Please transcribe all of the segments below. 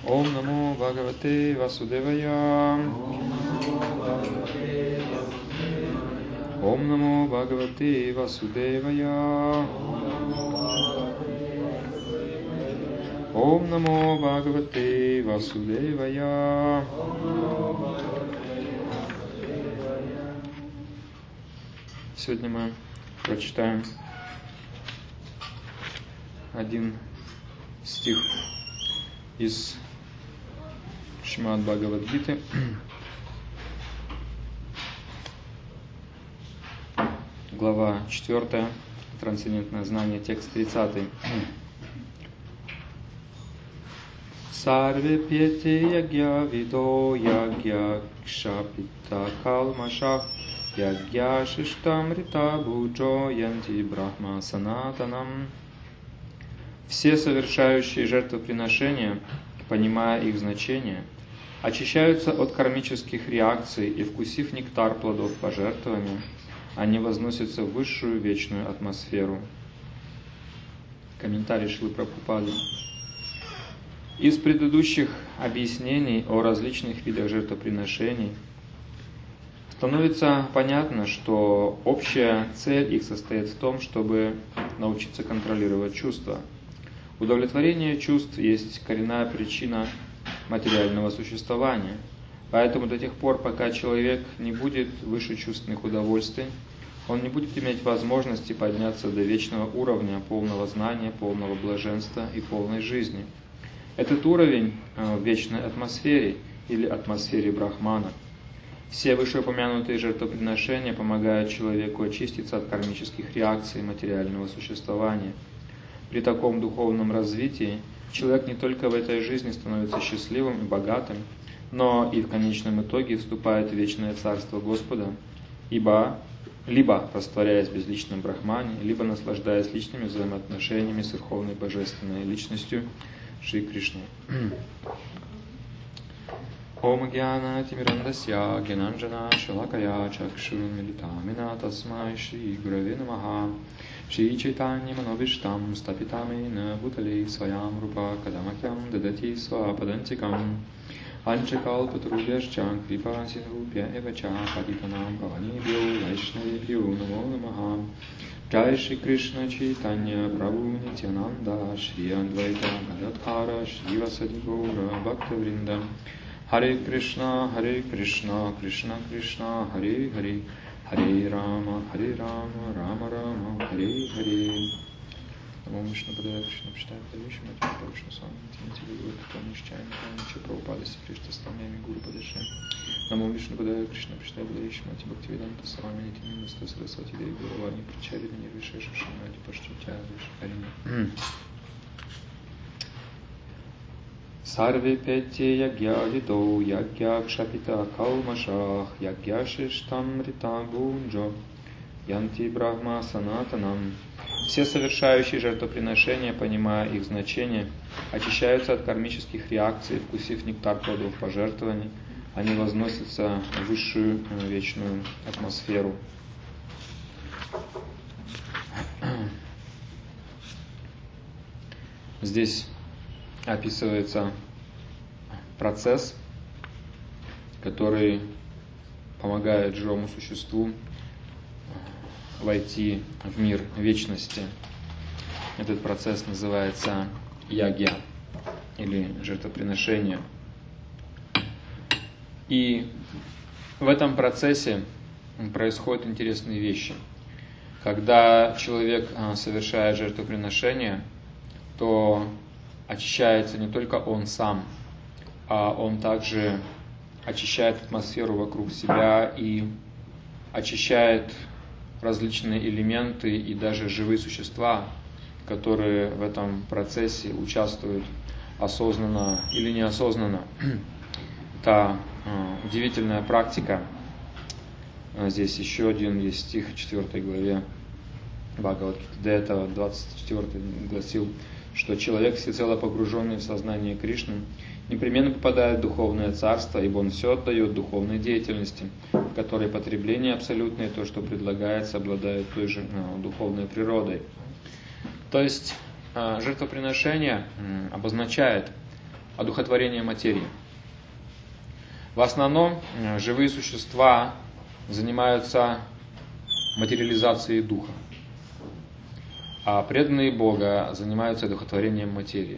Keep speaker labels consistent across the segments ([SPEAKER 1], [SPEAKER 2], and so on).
[SPEAKER 1] Ом намо Бхагавате Васудевая. Ом намо Бхагавате Васудевая. Ом намо Бхагавате Васудевая. Сегодня мы прочитаем один стих из Шримад Бхагавад-гиты. Глава 4, трансцендентное знание, текст 30. Сарве пьете ягья видо ягья кшапита калмаша ягья шиштамрита буджо янти брахма санатанам. Все совершающие жертвоприношения, понимая их значение, очищаются от кармических реакций и, вкусив нектар плодов пожертвования, они возносятся в высшую вечную атмосферу. Комментарий Шрилы Прабхупады. Из предыдущих объяснений о различных видах жертвоприношений становится понятно, что общая цель их состоит в том, чтобы научиться контролировать чувства. Удовлетворение чувств есть коренная причина материального существования. Поэтому до тех пор, пока человек не будет выше чувственных удовольствий, он не будет иметь возможности подняться до вечного уровня полного знания, полного блаженства и полной жизни. Этот уровень в вечной атмосфере или атмосфере Брахмана. Все вышеупомянутые жертвоприношения помогают человеку очиститься от кармических реакций материального существования. При таком духовном развитии человек не только в этой жизни становится счастливым и богатым, но и в конечном итоге вступает в вечное царство Господа, либо растворяясь в безличном Брахмане, либо наслаждаясь личными взаимоотношениями с Верховной Божественной Личностью Шри Кришной. Ом гьяна тимирандасья гьянанджана шалакая чакшурмилитамина тасмай Шри Гураве намаха Шри Чайтанья Мановиштам стапитамена буталей своям рупа кадамакям дадати свападантикам Анчакалпатрубьяшча крипа синрупья эвача падитанам паванибьо вайшнавибьо намо намаха Джай Шри Кришна Чайтанья Прабху Нитянанда Шри Адвайта Гададхара Шри Васади Гаура Бхактавринда Харе Кришна, Кришна Кришна, Харе Харе, Харе Рама, Рама Рама, Харе Харе. Намо Вишну Падая Кришна Пштая Падавиши Матья Парушна Свами Тимати Гуру Томнищайна Камича Прабхупада Сипришта Стамями Гуру Падаши. Намо Вишну Падая Кришна Пштая Падавиши Матья Бхактивиданта Свами Нитимина Стасарасвати Деви Гуравани Причари Нирвишеша Шамади Паштутя Виши Харина. Сарве пяте ягья видо ягья кшапита калмашах ягья шиштам рита гунджо янти брахма санатанам. Все совершающие жертвоприношения, понимая их значение, очищаются от кармических реакций, вкусив нектар плодов пожертвований, они возносятся в высшую вечную атмосферу. Здесь описывается процесс, который помогает живому существу войти в мир вечности. Этот процесс называется ягья или жертвоприношение. И в этом процессе происходят интересные вещи. Когда человек совершает жертвоприношение, то очищается не только он сам, а он также очищает атмосферу вокруг себя и очищает различные элементы и даже живые существа, которые в этом процессе участвуют осознанно или неосознанно. Это удивительная практика. Здесь еще один есть стих в 4 главе Бхагавад-гиты. До этого 24 гласил, что человек, всецело погруженный в сознание Кришны, непременно попадает в духовное царство, ибо он все отдает духовной деятельности, в которой потребление абсолютное, то, что предлагается, обладает той же духовной природой. То есть жертвоприношение обозначает одухотворение материи. В основном живые существа занимаются материализацией духа, а преданные Бога занимаются одухотворением материи.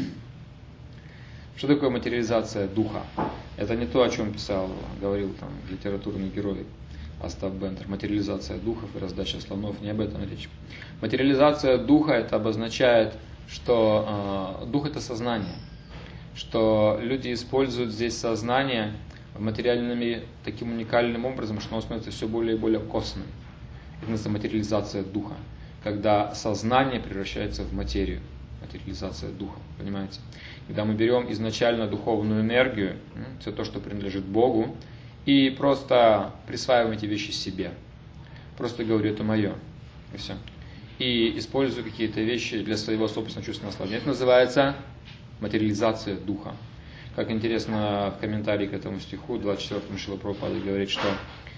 [SPEAKER 1] Что такое материализация духа? Это не то, о чем говорил там литературный герой Остап Бендер. Материализация духов и раздача слонов, не об этом речь. Материализация духа это обозначает, что дух это сознание, что люди используют здесь сознание материальными таким уникальным образом, что оно становится все более и более косным. Это называется материализация духа, когда сознание превращается в материю. Материализация духа, понимаете? Когда мы берем изначально духовную энергию, все то, что принадлежит Богу, и просто присваиваем эти вещи себе. Просто говорю, это мое. И все. И использую какие-то вещи для своего собственного чувственного наслаждения. Это называется материализация духа. Как интересно, в комментарии к этому стиху 24-м Шрила Прабхупада говорит, что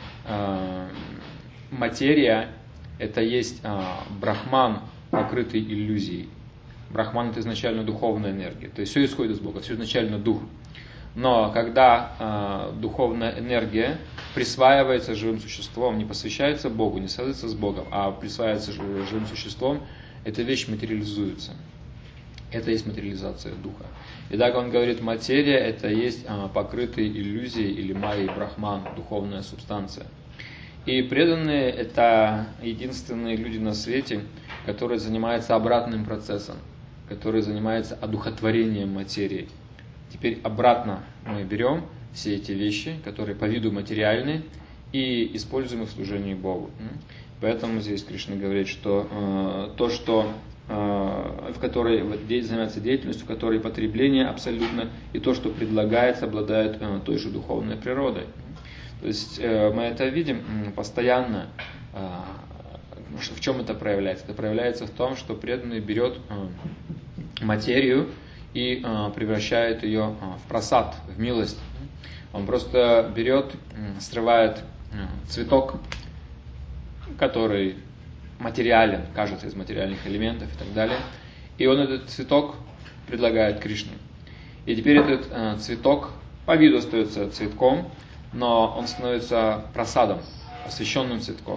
[SPEAKER 1] материя это есть брахман, покрытый иллюзией. Брахман это изначально духовная энергия, то есть все исходит из Бога, все изначально дух. Но когда духовная энергия присваивается живым существом, не посвящается Богу, не связывается с Богом, а присваивается живым существом, эта вещь материализуется. Это есть материализация духа. И так он говорит, материя это есть покрытый иллюзией или майей брахман, духовная субстанция. И преданные это единственные люди на свете, которые занимаются обратным процессом, которые занимаются одухотворением материи. Теперь обратно мы берем все эти вещи, которые по виду материальны, и используем их в служении Богу. Поэтому здесь Кришна говорит, что то, что в которой занимается деятельностью, в которой потребление абсолютно, и то, что предлагается, обладает той же духовной природой. То есть мы это видим постоянно. В чем это проявляется? Это проявляется в том, что преданный берет материю и превращает ее в прасад, в милость. Он просто берет, срывает цветок, который материален, кажется из материальных элементов и так далее, и он этот цветок предлагает Кришне. И теперь этот цветок по виду остается цветком, но он становится прасадом, освященным цветком.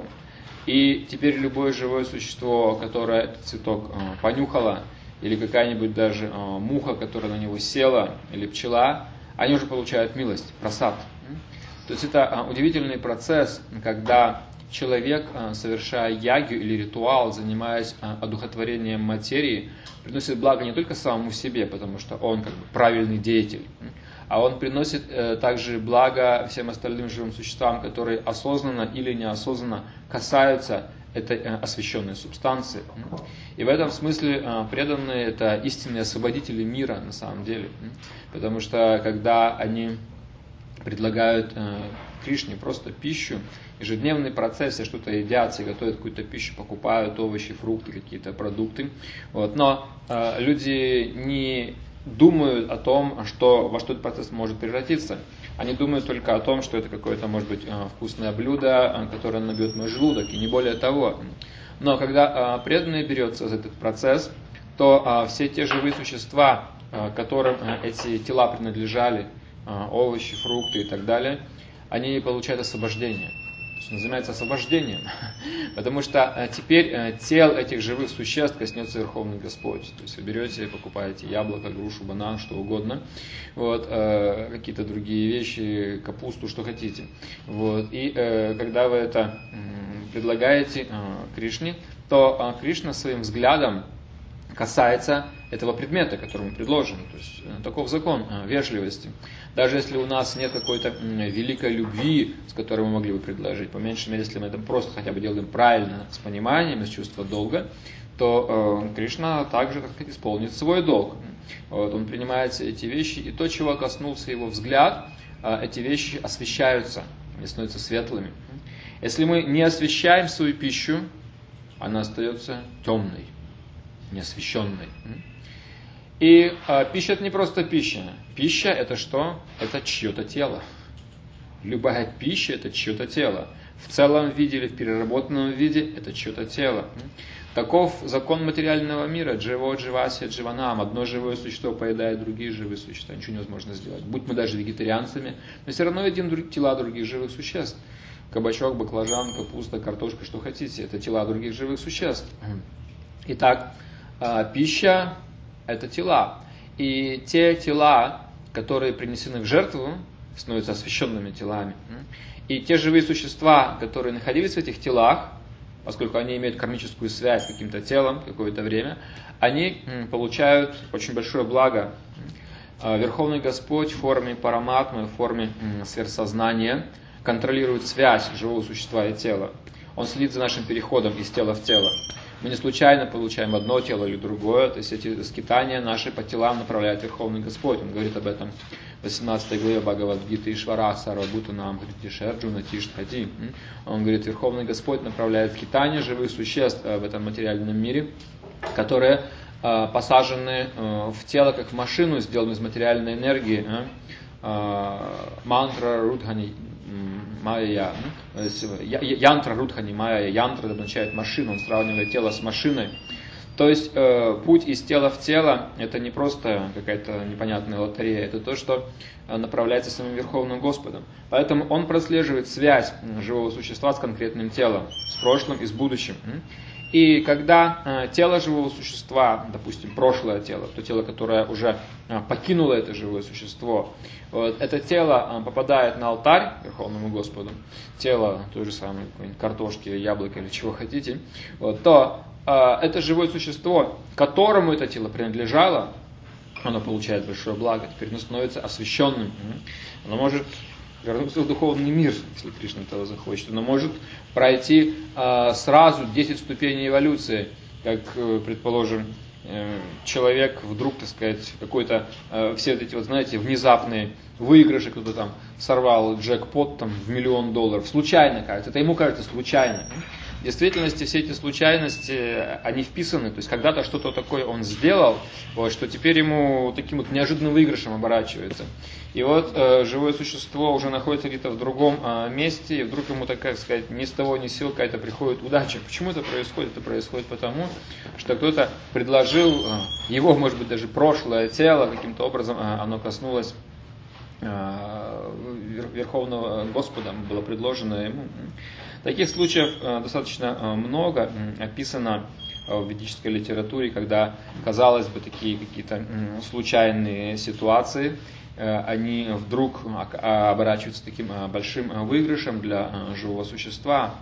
[SPEAKER 1] И теперь любое живое существо, которое этот цветок понюхало, или какая-нибудь даже муха, которая на него села, или пчела, они уже получают милость, прасад. То есть это удивительный процесс, когда человек, совершая ягью или ритуал, занимаясь одухотворением материи, приносит благо не только самому себе, потому что он как бы правильный деятель, а он приносит также благо всем остальным живым существам, которые осознанно или неосознанно касаются этой освященной субстанции. И в этом смысле преданные это истинные освободители мира на самом деле. Потому что когда они предлагают Кришне просто пищу, ежедневный процесс, все что-то едят, все готовят какую-то пищу, покупают овощи, фрукты, какие-то продукты. Вот. Но люди не думают о том, во что этот процесс может превратиться. Они думают только о том, что это какое-то, может быть, вкусное блюдо, которое набьет мой желудок, и не более того. Но когда преданный берется за этот процесс, то все те живые существа, которым эти тела принадлежали, овощи, фрукты и так далее, они получают освобождение. То есть он занимается освобождением, потому что теперь тел этих живых существ коснется Верховный Господь. То есть вы берете, покупаете яблоко, грушу, банан, что угодно, вот, какие-то другие вещи, капусту, что хотите. Вот, и когда вы это предлагаете Кришне, то Кришна своим взглядом касается этого предмета, который ему предложен. То есть таков закон вежливости. Даже если у нас нет какой-то великой любви, с которой мы могли бы предложить, по меньшей мере, если мы это просто хотя бы делаем правильно, с пониманием, из чувства долга, то Кришна также, так сказать, исполнит свой долг. Вот, он принимает эти вещи, и то, чего коснулся его взгляд, эти вещи освещаются, они становятся светлыми. Если мы не освещаем свою пищу, она остается темной, неосвещенной. И пища это не просто пища. Пища это что? Это чье-то тело. Любая пища это чье-то тело. В целом виде или в переработанном виде это чье-то тело. Таков закон материального мира. Дживо, дживаси, дживанам. Одно живое существо поедает другие живые существа. Ничего невозможно сделать. Будь мы даже вегетарианцами, мы все равно едим тела других живых существ. Кабачок, баклажан, капуста, картошка, что хотите. Это тела других живых существ. Итак, пища – это тела. И те тела, которые принесены в жертву, становятся освященными телами. И те живые существа, которые находились в этих телах, поскольку они имеют кармическую связь с каким-то телом какое-то время, они получают очень большое благо. Верховный Господь в форме параматмы, в форме сверхсознания контролирует связь живого существа и тела. Он следит за нашим переходом из тела в тело. Мы не случайно получаем одно тело или другое, то есть эти скитания наши по телам направляет Верховный Господь. Он говорит об этом в 18 главе Бхагавад-гиты Ишвара Сарвабхутанам Хритишерджуна Тиштхати. Он говорит, Верховный Господь направляет скитания живых существ в этом материальном мире, которые посажены в тело, как в машину, сделаны из материальной энергии. Мантра Рудхани Майя. Янтра Рудхани Майя. Янтра означает машину, он сравнивает тело с машиной. То есть путь из тела в тело – это не просто какая-то непонятная лотерея, это то, что направляется самим Верховным Господом. Поэтому он прослеживает связь живого существа с конкретным телом, с прошлым и с будущим. И когда тело живого существа, допустим, прошлое тело, то тело, которое уже покинуло это живое существо, вот, это тело попадает на алтарь Верховному Господу, тело той же самой картошки, яблока или чего хотите, вот, то это живое существо, которому это тело принадлежало, оно получает большое благо, теперь оно становится освященным. Оно может вернуться в духовный мир, если Кришна этого захочет. Оно может пройти сразу 10 ступеней эволюции, как, предположим, человек вдруг, так сказать, какой-то, все эти, вот знаете, внезапные выигрыши, кто-то там сорвал джекпот там, в $1 миллион, случайно кажется, это ему кажется случайно. В действительности все эти случайности, они вписаны, то есть когда-то что-то такое он сделал, вот, что теперь ему таким вот неожиданным выигрышем оборачивается. И вот живое существо уже находится где-то в другом месте, и вдруг ему, так сказать, ни с того ни с сего какая-то приходит удача. Почему это происходит? Это происходит потому, что кто-то предложил его, может быть, даже прошлое тело, каким-то образом оно коснулось Верховного Господа, было предложено ему. Таких случаев достаточно много описано в ведической литературе, когда, казалось бы, такие какие-то случайные ситуации, они вдруг оборачиваются таким большим выигрышем для живого существа.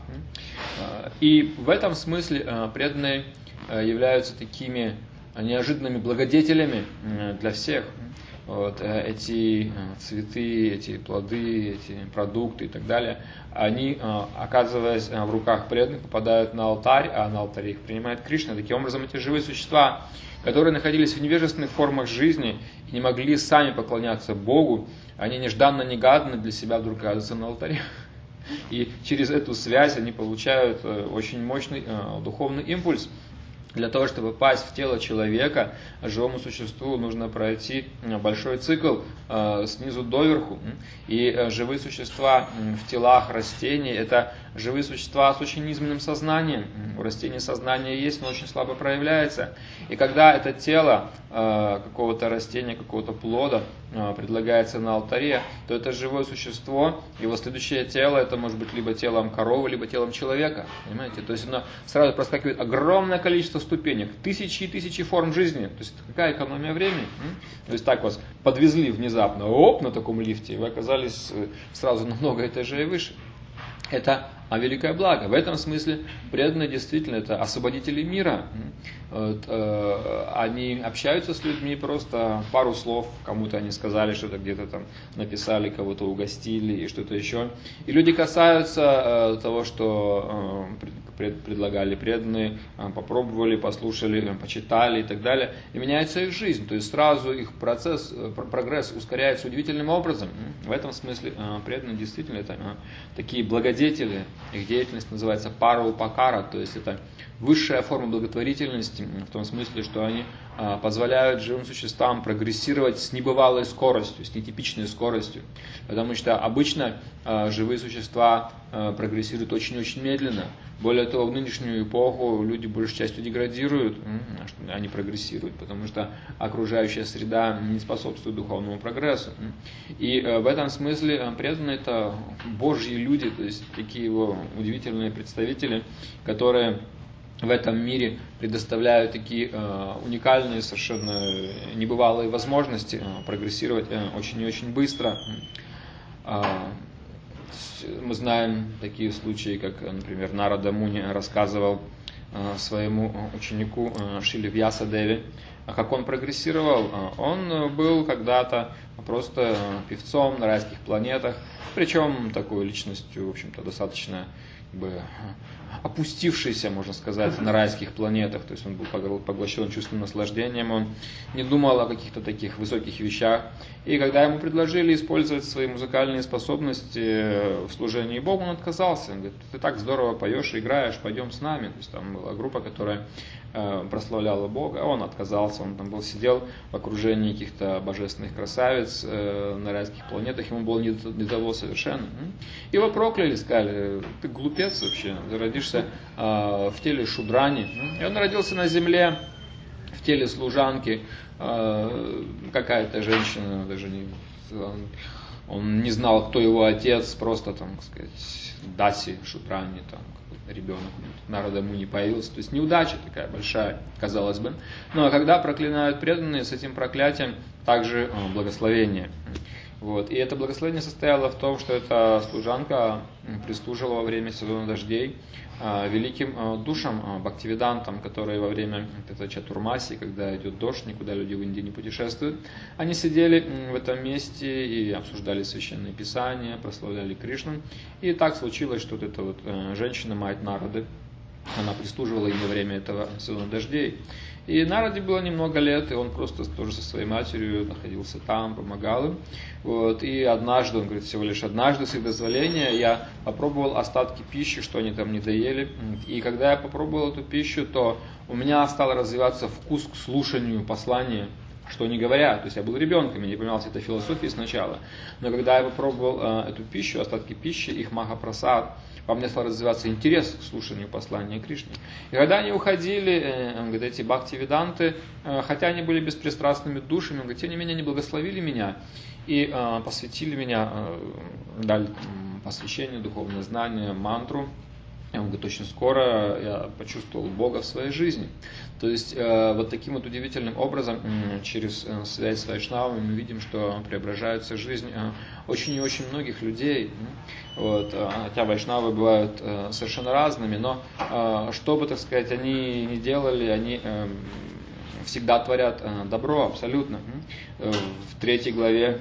[SPEAKER 1] И в этом смысле преданные являются такими неожиданными благодетелями для всех. Вот, эти цветы, эти плоды, эти продукты и так далее, они, оказываясь в руках преданных, попадают на алтарь, а на алтаре их принимает Кришна. Таким образом, эти живые существа, которые находились в невежественных формах жизни и не могли сами поклоняться Богу, они нежданно-негаданно для себя вдруг оказываются на алтаре. И через эту связь они получают очень мощный духовный импульс. Для того, чтобы попасть в тело человека, живому существу нужно пройти большой цикл снизу доверху. И живые существа в телах растений – это живые существа с очень низменным сознанием. У растений сознание есть, но очень слабо проявляется. И когда это тело какого-то растения, какого-то плода предлагается на алтаре, то это живое существо, его следующее тело, это может быть либо телом коровы, либо телом человека. Понимаете? То есть оно сразу проскакивает огромное количество ступенек, тысячи и тысячи форм жизни. То есть какая экономия времени? То есть так вас подвезли внезапно, на таком лифте, и вы оказались сразу на много этажей выше. Это великое благо. В этом смысле преданные действительно это освободители мира. Вот, они общаются с людьми, просто пару слов, кому-то они сказали, что-то где-то там написали, кого-то угостили и что-то еще. И люди касаются того, что предлагали преданные, попробовали, послушали, почитали и так далее. И меняется их жизнь. То есть сразу их прогресс ускоряется удивительным образом. В этом смысле преданные действительно это такие благодетели. Их деятельность называется параупакара, то есть это высшая форма благотворительности, в том смысле, что они позволяют живым существам прогрессировать с небывалой скоростью, с нетипичной скоростью. Потому что обычно живые существа прогрессируют очень-очень медленно. Более того, в нынешнюю эпоху люди большей частью деградируют, а не прогрессируют, потому что окружающая среда не способствует духовному прогрессу. И в этом смысле преданные — это Божьи люди, то есть такие его удивительные представители, которые в этом мире предоставляют такие уникальные, совершенно небывалые возможности прогрессировать очень и очень быстро. Мы знаем такие случаи, как, например, Нарада Муни рассказывал своему ученику Шриле Вьясадеве, как он прогрессировал. Он был когда-то просто певцом на райских планетах, причем такой личностью, в общем-то, достаточно опустившийся, можно сказать, на райских планетах. То есть он был поглощен чувственным наслаждением, он не думал о каких-то таких высоких вещах. И когда ему предложили использовать свои музыкальные способности в служении Богу, он отказался. Он говорит: ты так здорово поешь и играешь, пойдем с нами. То есть там была группа, которая прославляла Бога, а он отказался. Он там сидел в окружении каких-то божественных красавиц на райских планетах, ему было не до того совершенно. Его прокляли, сказали: ты глупец вообще, ты родишься в теле шудрани. И он родился на земле в теле служанки. Какая-то женщина, даже он не знал, кто его отец, просто там, так сказать, Даси Шудрани, там ребенок Нарада Муни появился. То есть неудача такая большая, казалось бы. Но когда проклинают преданные, с этим проклятием также благословение. Вот. И это благословение состояло в том, что эта служанка прислуживала во время сезона дождей великим душам, бхактивидантам, которые во время чатурмаси, когда идет дождь, никуда люди в Индии не путешествуют, они сидели в этом месте и обсуждали священные писания, прославляли Кришну. И так случилось, что вот эта вот женщина, мать Нарады, она прислуживала им во время этого сезона дождей. И Нараде было немного лет, и он просто тоже со своей матерью находился там, помогал им. Вот. И однажды, он говорит, всего лишь однажды с их дозволения я попробовал остатки пищи, что они там не доели. И когда я попробовал эту пищу, то у меня стал развиваться вкус к слушанию послания, что они говорят. То есть я был ребенком, я не понимал всей этой философии сначала. Но когда я попробовал эту пищу, остатки пищи, их Махапрасад, во мне стал развиваться интерес к слушанию послания Кришны. И когда они уходили, говорит, эти бхактивиданты, хотя они были беспристрастными душами, говорит, тем не менее они благословили меня и посвятили меня, дали посвящение, духовное знание, мантру. Он говорит, очень скоро я почувствовал Бога в своей жизни. То есть вот таким вот удивительным образом, через связь с вайшнавами, мы видим, что преображается жизнь очень и очень многих людей. Вот. Хотя вайшнавы бывают совершенно разными, но что бы, так сказать, они ни делали, они всегда творят добро, абсолютно. В 3 главе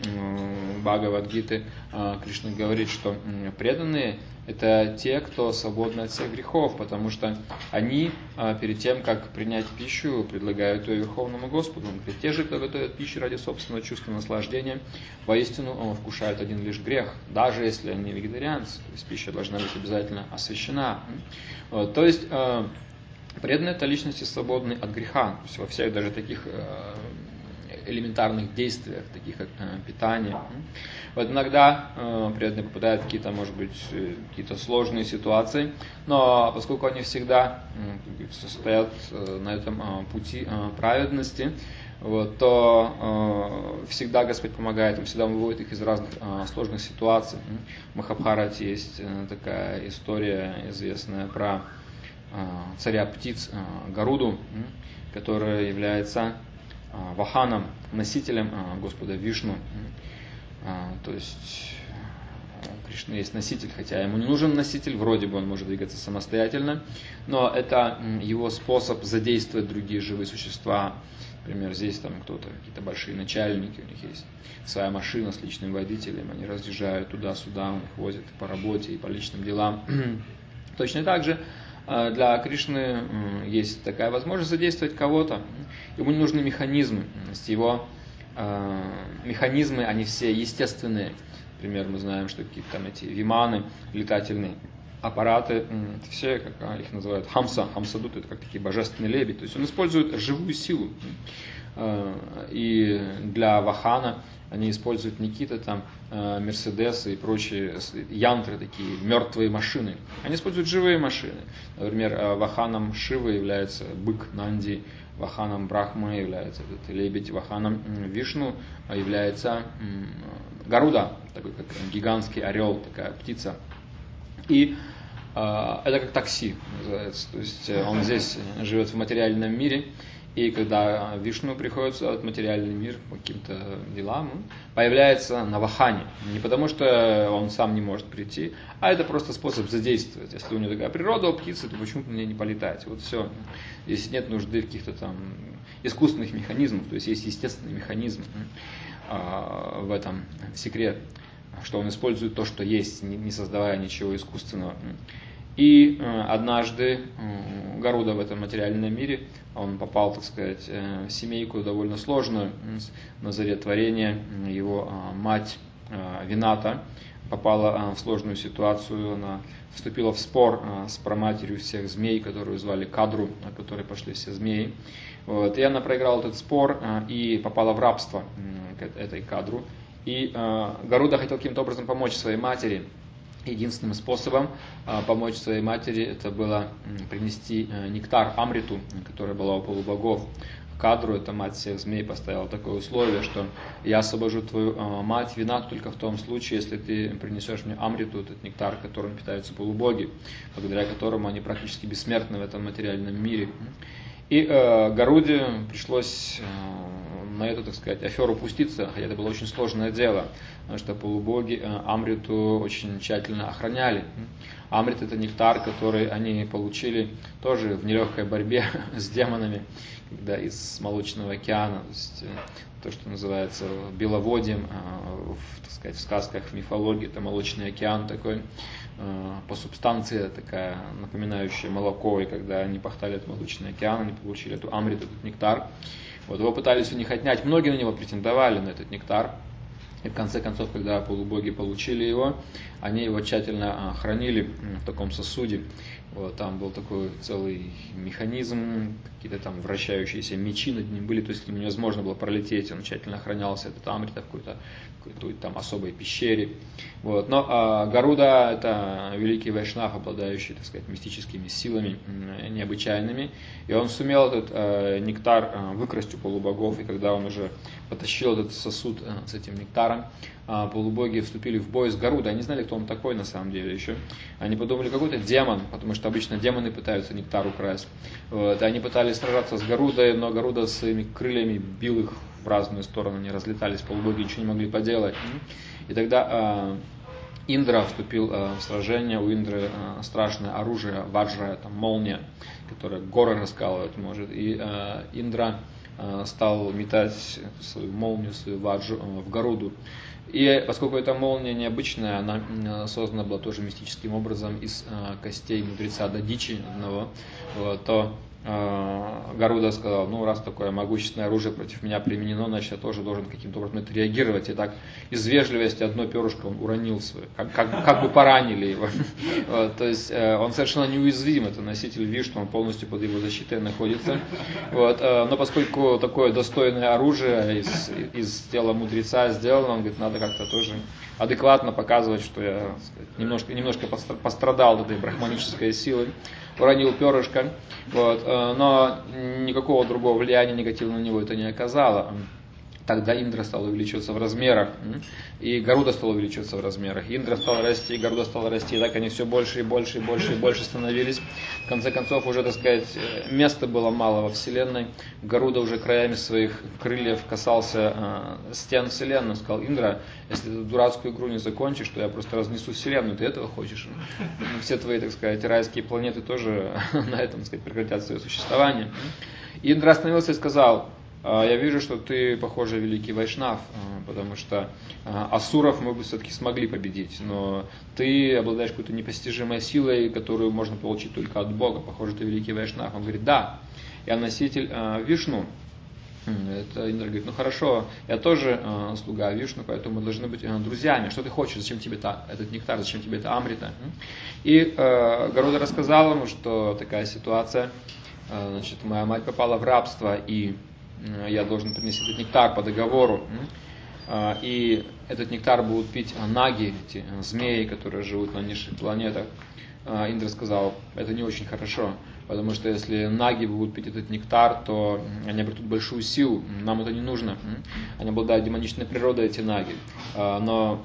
[SPEAKER 1] Бхагавад-гиты Кришна говорит, что преданные — это те, кто свободны от всех грехов, потому что они перед тем, как принять пищу, предлагают ее Верховному Господу. Он говорит, те же, кто готовят пищу ради собственного чувства наслаждения, воистину вкушают один лишь грех, даже если они вегетарианцы. То есть пища должна быть обязательно освящена. Вот. То есть преданные — это личности свободны от греха. То есть во всех даже таких элементарных действиях, таких как питание. Вот иногда преданные попадают в какие-то, может быть, какие-то сложные ситуации, но поскольку они всегда состоят на этом пути праведности, вот, то всегда Господь помогает им, всегда выводит их из разных сложных ситуаций. В Махабхарате есть такая история известная про царя птиц Гаруду, который является ваханом, носителем Господа Вишну. То есть Кришна есть носитель, хотя ему не нужен носитель, вроде бы он может двигаться самостоятельно, но это его способ задействовать другие живые существа. Например, здесь там кто-то, какие-то большие начальники, у них есть своя машина с личным водителем, они разъезжают туда-сюда, он их возит по работе и по личным делам. Точно так же для Кришны есть такая возможность задействовать кого-то. Ему не нужны механизмы. Его механизмы, они все естественные. Например, мы знаем, что какие-то там эти виманы летательные, аппараты, все, как их называют, хамсадут, это как такие божественные лебеди. То есть он использует живую силу. И для вахана они используют не какие-то там мерседесы и прочие янтры, такие мертвые машины. Они используют живые машины. Например, ваханом Шивы является бык Нанди, ваханом Брахмы является этот лебедь, ваханом Вишну является Гаруда, такой как гигантский орел, такая птица. И это как такси называется. То есть он здесь живет в материальном мире, и когда Вишну приходит в материальный мир по каким-то делам, он появляется на вахане. Не потому, что он сам не может прийти, а это просто способ задействовать. Если у него такая природа у птицы, то почему-то мне не полетать. Вот все. Если нет нужды в каких-то там искусственных механизмах, то есть есть естественный механизм в этом секрет, что он использует то, что есть, не создавая ничего искусственного. И однажды Гаруда в этом материальном мире, он попал, так сказать, в семейку довольно сложную. На заре творения его мать Вината попала в сложную ситуацию. Она вступила в спор с праматерью всех змей, которую звали Кадру, на которой пошли все змеи. Вот. И она проиграла этот спор и попала в рабство к этой Кадру. И Гаруда хотел каким-то образом помочь своей матери. Единственным способом помочь своей матери это было принести нектар Амриту, которая была у полубогов. Кадру, это мать всех змей, поставила такое условие, что я освобожу твою мать Винату только в том случае, если ты принесешь мне Амриту, этот нектар, которым питаются полубоги, благодаря которому они практически бессмертны в этом материальном мире. И Гаруде пришлось на эту, так сказать, аферу пуститься, хотя это было очень сложное дело, потому что полубоги Амриту очень тщательно охраняли. Амрит — это нектар, который они получили тоже в нелегкой борьбе с демонами, когда из Молочного океана, то есть то, что называется беловодьем, так сказать, в сказках, в мифологии, это Молочный океан такой, по субстанции такая, напоминающая молоко, и когда они пахтали этот Молочный океан, они получили эту Амрит, этот нектар. Вот его пытались у них отнять, многие на него претендовали, на этот нектар. И в конце концов, когда полубоги получили его, они его тщательно хранили в таком сосуде. Вот, там был такой целый механизм, какие-то там вращающиеся мечи над ним были, то есть к нему невозможно было пролететь, он тщательно охранялся, этот Амрит в какой-то там особой пещере. Вот. Но Гаруда — это великий вайшнав, обладающий, так сказать, мистическими силами необычайными, и он сумел этот нектар выкрасть у полубогов, и когда он уже потащил этот сосуд с этим нектаром, полубоги вступили в бой с Гарудой. Они знали, кто он такой на самом деле еще. Они подумали, какой-то демон, потому что обычно демоны пытаются нектар украсть. Вот. И они пытались сражаться с Гарудой, но Гаруда своими крыльями бил их в разные стороны, они разлетались, полубоги ничего не могли поделать. И тогда Индра вступил в сражение. У Индры страшное оружие, ваджра, это молния, которая горы раскалывать может. И Индра стал метать свою молнию, свою ваджу в Гаруду. И поскольку эта молния необычная, она создана была тоже мистическим образом из костей мудреца Дадичи одного, то Гаруда сказал, ну раз такое могущественное оружие против меня применено, значит я тоже должен каким-то образом это реагировать. И так из вежливости одно перышко он уронил свое, как бы поранили его. Вот, то есть он совершенно неуязвим, это носитель Вишну, он полностью под его защитой находится. Вот, но поскольку такое достойное оружие из тела мудреца сделано, он говорит, надо как-то тоже адекватно показывать, что я, сказать, немножко пострадал от этой брахманической силы. Уронил перышко, вот, но никакого другого влияния негативного на него это не оказало. Тогда Индра стал увеличиваться в размерах, и Гаруда стал увеличиваться в размерах. Индра стал расти, и Гаруда стал расти, и так они все больше и больше и больше и больше становились. В конце концов, уже, так сказать, места было мало во Вселенной. Гаруда уже краями своих крыльев касался стен Вселенной. Он сказал, Индра, если ты дурацкую игру не закончишь, то я просто разнесу Вселенную, ты этого хочешь? Все твои, так сказать, райские планеты тоже на этом, так сказать, прекратят свое существование. Индра остановился и сказал, я вижу, что ты, похоже, великий вайшнав, потому что асуров мы бы все-таки смогли победить, но ты обладаешь какой-то непостижимой силой, которую можно получить только от Бога. Похоже, ты великий вайшнав. Он говорит, да, я носитель Вишну. Это Индра говорит, ну хорошо, я тоже слуга Вишну, поэтому мы должны быть друзьями. Что ты хочешь, зачем тебе этот нектар, зачем тебе это амрита? И Гаруда рассказал ему, что такая ситуация, значит, моя мать попала в рабство, и я должен принести этот нектар по договору. И этот нектар будут пить наги, эти змеи, которые живут на низших планетах. Индра сказал, это не очень хорошо, потому что если наги будут пить этот нектар, то они обретут большую силу, нам это не нужно. Они обладают демоничной природой, эти наги. Но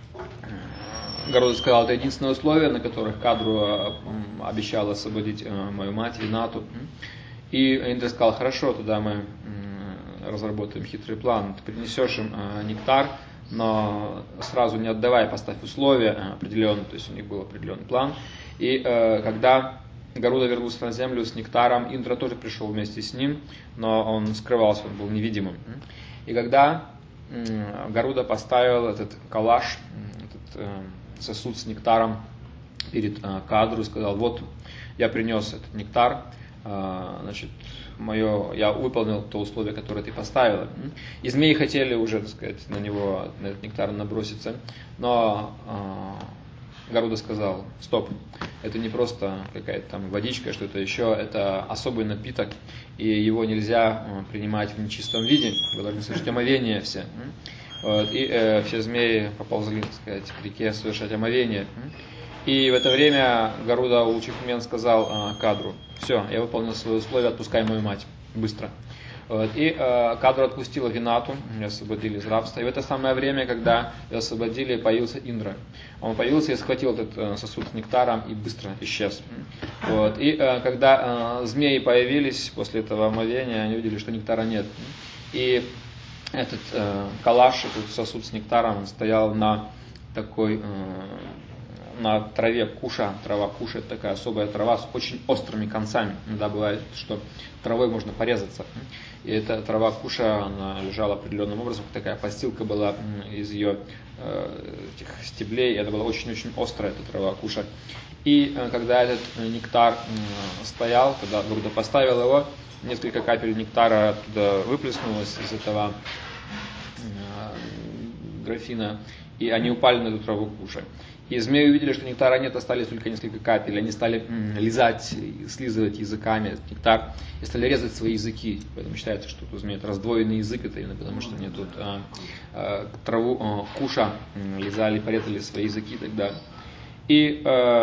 [SPEAKER 1] Гаруда сказал, это единственное условие, на которых Кадру обещала освободить мою мать, Винату. И Индра сказал, хорошо, тогда мы разработаем хитрый план. Ты принесешь им нектар, но сразу не отдавай, поставь условия определенные, то есть у них был определенный план. И когда Гаруда вернулся на землю с нектаром, Индра тоже пришел вместе с ним, но он скрывался, он был невидимым. И когда Гаруда поставил этот калаш, этот сосуд с нектаром перед Кадру, сказал, вот я принес этот нектар, значит, я выполнил то условие, которое ты поставила. И змеи хотели уже, так сказать, на него, на этот нектар наброситься, но Гаруда сказал, стоп, это не просто какая-то там водичка, что-то еще, это особый напиток, и его нельзя принимать в нечистом виде, вы должны совершить омовение все. Вот, и все змеи поползли, так сказать, к реке совершать омовение. И в это время Гаруда, улучив момент, сказал Кадру, все, я выполнил свои условия, отпускай мою мать, быстро. Вот, и Кадру отпустила Винату, ее освободили из рабства. И в это самое время, когда ее освободили, появился Индра. Он появился и схватил этот сосуд с нектаром и быстро исчез. Вот, и когда змеи появились после этого омовения, они увидели, что нектара нет. И этот калаш, этот сосуд с нектаром, он стоял на такой... на траве куша. Трава куша — это такая особая трава с очень острыми концами. Иногда бывает, что травой можно порезаться. И эта трава куша, она лежала определенным образом, такая постилка была из ее этих стеблей. Это была очень-очень острая эта трава куша. И когда этот нектар стоял, когда Гаруда поставил его, несколько капель нектара оттуда выплеснулось из этого графина, и они упали на эту траву куша. И змеи увидели, что нектара нет, остались только несколько капель. Они стали лизать, слизывать языками этот нектар и стали резать свои языки. Поэтому считается, что у змей это раздвоенный язык, это именно потому, что они тут траву куша лизали, порезали свои языки и так далее. И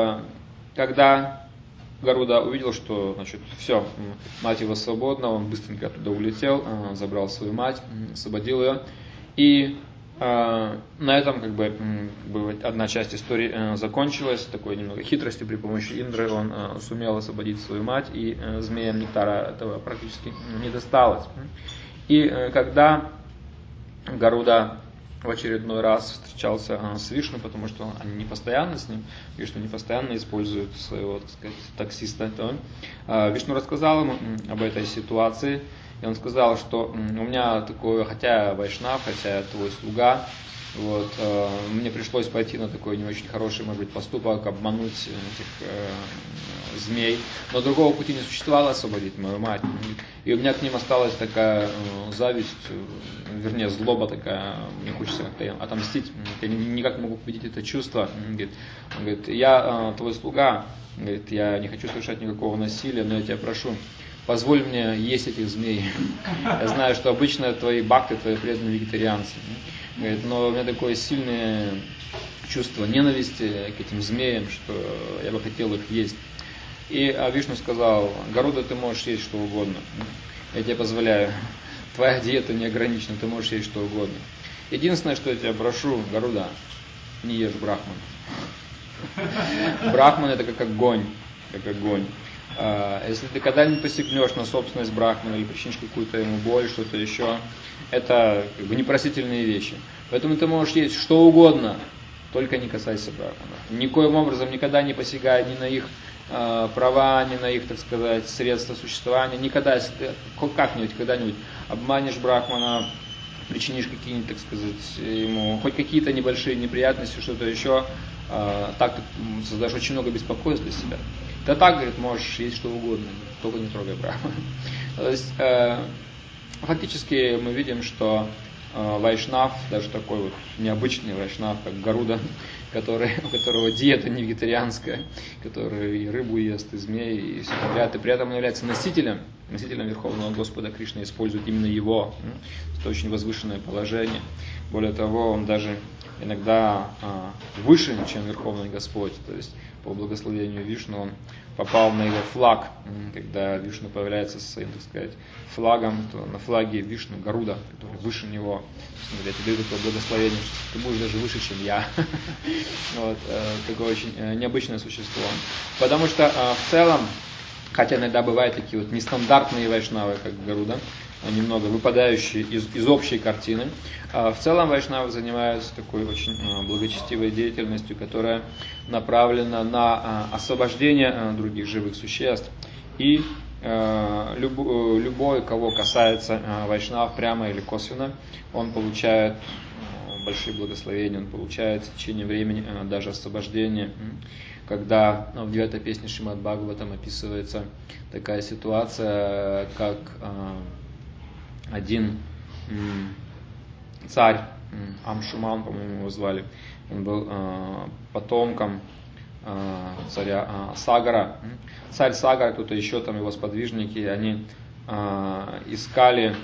[SPEAKER 1] когда Гаруда увидел, что, значит, все, мать его свободна, он быстренько оттуда улетел, забрал свою мать, освободил ее. И на этом одна часть истории закончилась, такой немного хитростью при помощи Индры он сумел освободить свою мать, и змеям нектара этого практически не досталось. И когда Гаруда в очередной раз встречался с Вишну, потому что они не постоянно с ним, Вишну не постоянно использует своего, так сказать, таксиста, то Вишну рассказал ему об этой ситуации. И он сказал, что у меня такое, хотя я вайшнав, хотя я твой слуга, вот, мне пришлось пойти на такой не очень хороший, может быть, поступок, обмануть этих змей, но другого пути не существовало освободить мою мать. И у меня к ним осталась такая зависть, вернее, злоба такая, мне хочется как-то отомстить, я никак не могу победить это чувство. Он говорит, я твой слуга, говорит, я не хочу совершать никакого насилия, но я тебя прошу, позволь мне есть этих змей. Я знаю, что обычно твои бхакты, твои преданные вегетарианцы. Говорит, но у меня такое сильное чувство ненависти к этим змеям, что я бы хотел их есть. И Вишну сказал, Гаруда, ты можешь есть что угодно. Я тебе позволяю. Твоя диета не ограничена, ты можешь есть что угодно. Единственное, что я тебя прошу, Гаруда, не ешь брахман. Брахман это как огонь. Как огонь. Если ты когда-нибудь посягнешь на собственность брахмана или причинишь какую-то ему боль, что-то еще, это непростительные вещи. Поэтому ты можешь есть что угодно, только не касайся брахмана. Никоим образом никогда не посягай ни на их права, ни на их, так сказать, средства существования. Никогда, если ты как-нибудь, когда-нибудь обманешь брахмана, причинишь какие-нибудь, так сказать, ему хоть какие-то небольшие неприятности, что-то еще, так ты создаешь очень много беспокойств для себя. Ты так, говорит, можешь есть что угодно, только не трогай брахмана. То есть Фактически мы видим, что вайшнав, даже такой вот необычный вайшнав, как Гаруда, у которого диета не вегетарианская, который и рыбу ест, и змей, и все подряд, и при этом он является носителем Верховного Господа Кришны, использует именно его. Это очень возвышенное положение. Более того, он даже иногда выше, чем Верховный Господь. То есть по благословению Вишну он попал на его флаг, когда Вишну появляется со своим, так сказать, флагом, то на флаге Вишну Гаруда, который выше него. Я тебе даю такое благословение, что ты будешь даже выше, чем я. Вот, такое очень необычное существо. Потому что в целом, хотя иногда бывают такие вот нестандартные вайшнавы, как Гаруда, немного выпадающие из общей картины, в целом вайшнавы занимаются такой очень благочестивой деятельностью, которая направлена на освобождение других живых существ. И любой, кого касается вайшнав прямо или косвенно, он получает большие благословения, он получает в течение времени даже освобождение. Когда в 9-й песне Шримад Бхагаватам описывается такая ситуация, как один царь, Амшуман, по-моему, его звали, он был потомком царя Сагара. Царь Сагар, кто-то еще там его сподвижники, они искали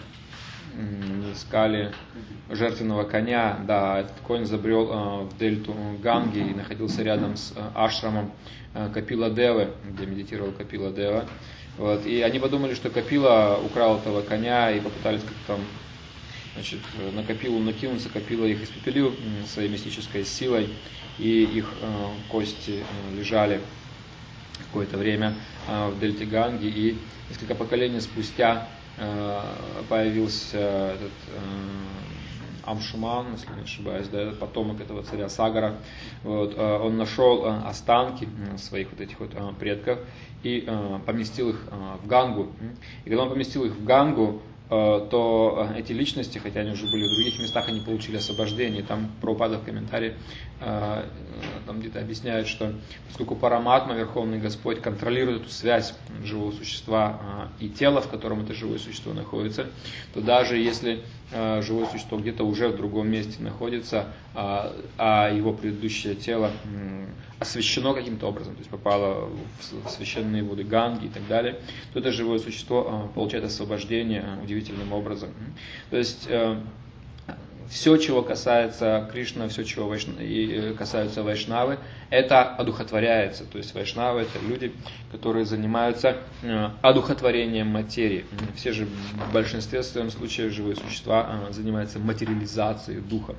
[SPEAKER 1] жертвенного коня. Да, этот конь забрел в дельту Ганги и находился рядом с ашрамом Капила Девы, где медитировал Капила Дева. Вот. И они подумали, что Капила украл этого коня и попытались как-то там, значит, на Капилу накинуться. Капила их испепелил своей мистической силой, и их кости лежали какое-то время в дельте Ганги. И несколько поколений спустя появился этот Амшуман, если не ошибаюсь, да, этот потомок этого царя Сагара. Вот, он нашел останки своих вот этих вот предков и поместил их в Гангу. И когда он поместил их в Гангу, то эти личности, хотя они уже были в других местах, они получили освобождение. Там Прабхупада в комментарии там где-то объясняет, что поскольку Параматма, Верховный Господь, контролирует эту связь живого существа и тела, в котором это живое существо находится, то даже если живое существо где-то уже в другом месте находится, а его предыдущее тело освящено каким-то образом, то есть попало в священные воды Ганги и так далее, то это живое существо получает освобождение удивительным образом. То есть все, чего касается Кришны, все, чего касаются вайшнавы, это одухотворяется. То есть вайшнавы — это люди, которые занимаются одухотворением материи. Все же в большинстве своем случаев живые существа занимаются материализацией духа.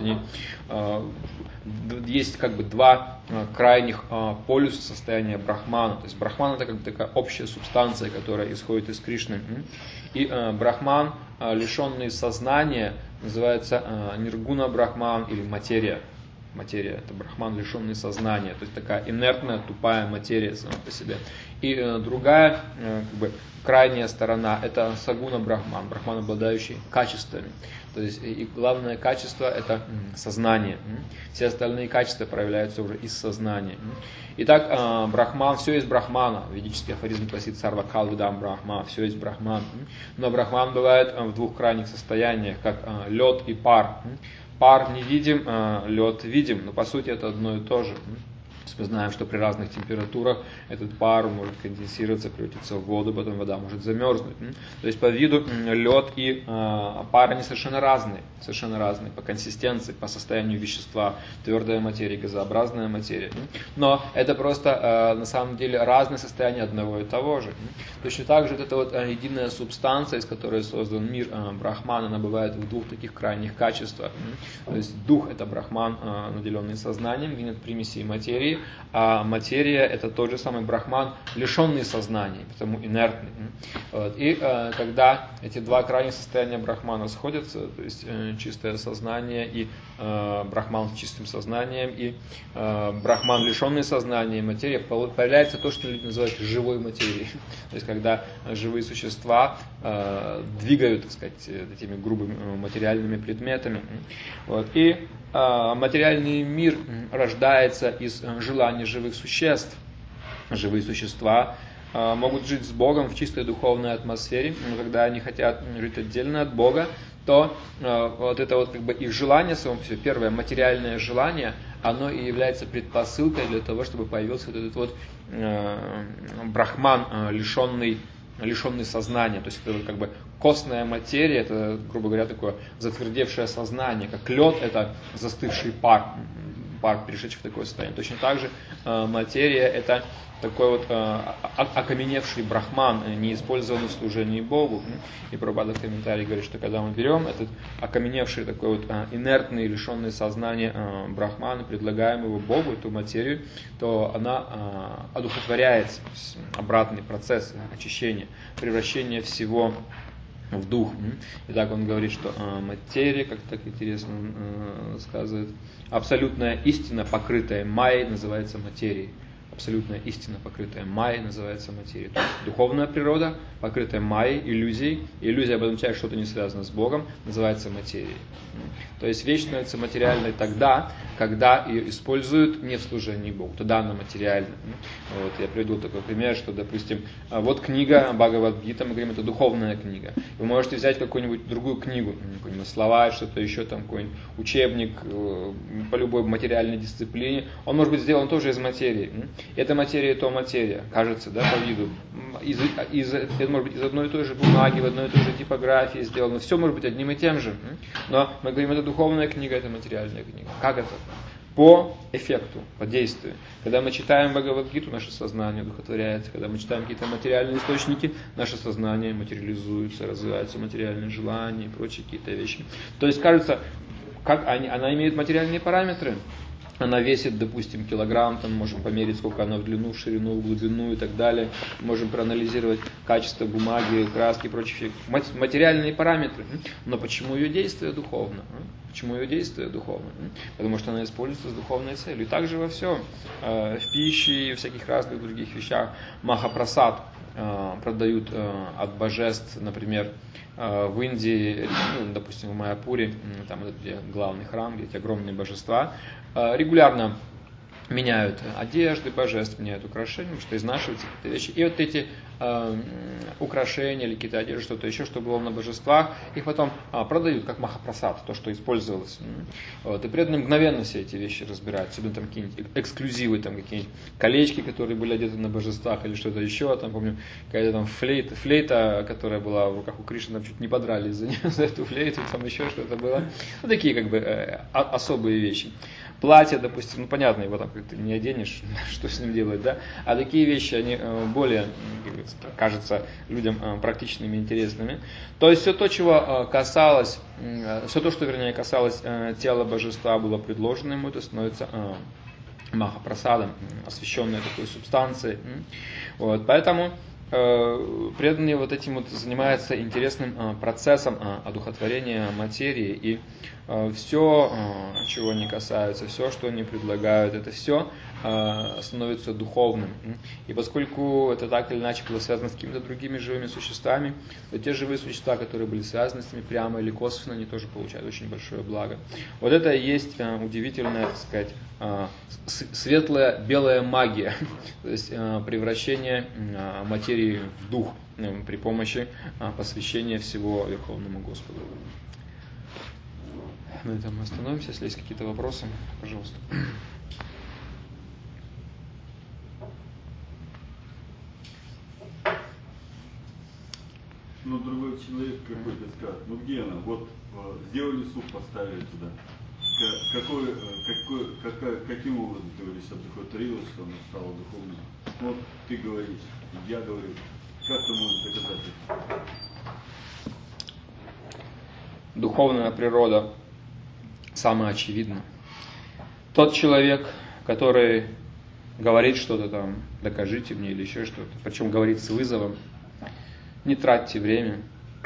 [SPEAKER 1] Есть как бы два крайних полюса состояния брахмана. То есть брахман — это как бы такая общая субстанция, которая исходит из Кришны. И брахман, лишенный сознания, называется ниргуна брахман или материя. Материя — это брахман, лишенный сознания, то есть такая инертная, тупая материя сама по себе. И другая, как бы, крайняя сторона — это сагуна брахман, брахман, обладающий качествами. То есть и главное качество — это сознание. Все остальные качества проявляются уже из сознания. Итак, брахман, все из брахмана. Ведический афоризм гласит сарва калвидам брахма, все из брахман. Но брахман бывает в двух крайних состояниях, как лед и пар. Пар не видим, лед видим, но по сути это одно и то же. Мы знаем, что при разных температурах этот пар может конденсироваться, превратиться в воду, потом вода может замерзнуть. То есть по виду лед и пар они совершенно разные по консистенции, по состоянию вещества, твердая материя, газообразная материя. Но это просто на самом деле разные состояния одного и того же. Точно так же вот эта вот единая субстанция, из которой создан мир, брахман, она бывает в двух таких крайних качествах. То есть дух — это брахман, наделенный сознанием, винит примеси материи, а материя — это тот же самый брахман, лишенный сознания, потому инертный. Вот. И когда эти два крайних состояния брахмана сходятся, то есть чистое сознание и брахман с чистым сознанием, и брахман, лишенный сознания и материя, появляется то, что люди называют живой материей. То есть когда живые существа двигают, так сказать, этими грубыми материальными предметами. Вот. И материальный мир рождается из желаний живых существ. Живые существа могут жить с Богом в чистой духовной атмосфере, но когда они хотят жить отдельно от Бога, то вот это вот как бы их желание, само по себе, первое материальное желание, оно и является предпосылкой для того, чтобы появился вот этот вот брахман, лишенный сознания. То есть это как бы костная материя, это, грубо говоря, такое затвердевшее сознание, как лед, это застывший пар, перешедший в такое состояние. Точно так же материя это такой вот окаменевший брахман, не использованный в служении Богу. И Прабхупада в комментарии говорит, что когда мы берем этот окаменевший такой вот инертный, лишенный сознания брахман и предлагаем его Богу, эту материю, то она одухотворяется, обратный процесс очищения, превращения всего в дух. Итак, он говорит, что материя, как так интересно сказывает, абсолютная истина, покрытая майей, называется материей. Абсолютная истина, покрытая майей, называется материей. То есть духовная природа, покрытая майей, иллюзией. Иллюзия обозначает что-то не связанное с Богом, называется материей. То есть вещь становится материальной тогда, когда ее используют не в служении Богу. Тогда она материальна. Вот, я приведу такой пример, что, допустим, вот книга Бхагавад-гита, мы говорим, это духовная книга. Вы можете взять какую-нибудь другую книгу, какой-нибудь словарь, что-то еще, там какой-нибудь учебник по любой материальной дисциплине. Он может быть сделан тоже из материи. Эта материя, то материя, кажется, да, по виду. Это может быть из одной и той же бумаги, в одной и той же типографии сделано. Все может быть одним и тем же. Но мы говорим, это духовная книга, это материальная книга. Как это? По эффекту, по действию. Когда мы читаем Бхагавад-гиту, наше сознание одухотворяется. Когда мы читаем какие-то материальные источники, наше сознание материализуется, развиваются материальные желания и прочие какие-то вещи. То есть, кажется, как она имеет материальные параметры. Она весит, допустим, килограмм, там можем померить, сколько она в длину, в ширину, в глубину и так далее. Можем проанализировать качество бумаги, краски и прочие материальные параметры. Но почему ее действие духовно? Почему ее действие духовно? Потому что она используется с духовной целью. И также во всем. В пище и в всяких разных других вещах. Махапрасад продают от божеств, например, в Индии, допустим, в Майяпуре, там где главный храм, где эти огромные божества, регулярно меняют одежды божеств, меняют украшения, потому что изнашиваются какие-то вещи. И вот эти украшения или какие-то одежды, что-то еще, что было на божествах, их потом продают как махапрасад, то, что использовалось. Вот. И преданные мгновенно все эти вещи разбирают, особенно там какие-нибудь эксклюзивы, там какие-нибудь колечки, которые были одеты на божествах или что-то еще. Там, помню, какая-то там флейта, которая была в руках у Кришны, чуть не подрались за эту флейту, там еще что-то было. Ну, такие как бы особые вещи. Платье, допустим, понятно, его там как-то не оденешь, что с ним делать, да? А такие вещи, они более, кажется, людям практичными, интересными. То есть все то, чего касалось, все то, что, вернее, касалось тела божества, было предложено ему, это становится махапрасадом, освященной такой субстанцией. Вот, поэтому преданные вот этим вот занимаются интересным процессом одухотворения материи, и все, чего они касаются, все, что они предлагают, это все становится духовным. И поскольку это так или иначе было связано с какими-то другими живыми существами, то те живые существа, которые были связаны с ними прямо или косвенно, они тоже получают очень большое благо. Вот это и есть удивительная, так сказать, светлая белая магия, то есть превращение материи в дух при помощи посвящения всего Верховному Господу. На этом мы остановимся. Если есть какие-то вопросы, пожалуйста.
[SPEAKER 2] Ну, другой человек какой-то скажет, ну где она? Вот сделали суп, поставили туда. Каким образом, ты говоришь, одухотворилось, что она стала духовной? Вот ты говоришь, я говорю, как ты можешь доказать это?
[SPEAKER 1] Духовная природа самая очевидна. Тот человек, который говорит что-то там, докажите мне или еще что-то, причем говорит с вызовом, не тратьте время.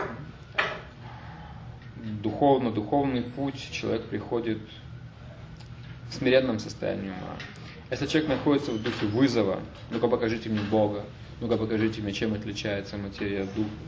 [SPEAKER 1] Духовный путь человек приходит в смиренном состоянии ума. Если человек находится в духе вызова, ну-ка покажите мне Бога, ну-ка покажите мне, чем отличается материя от духа.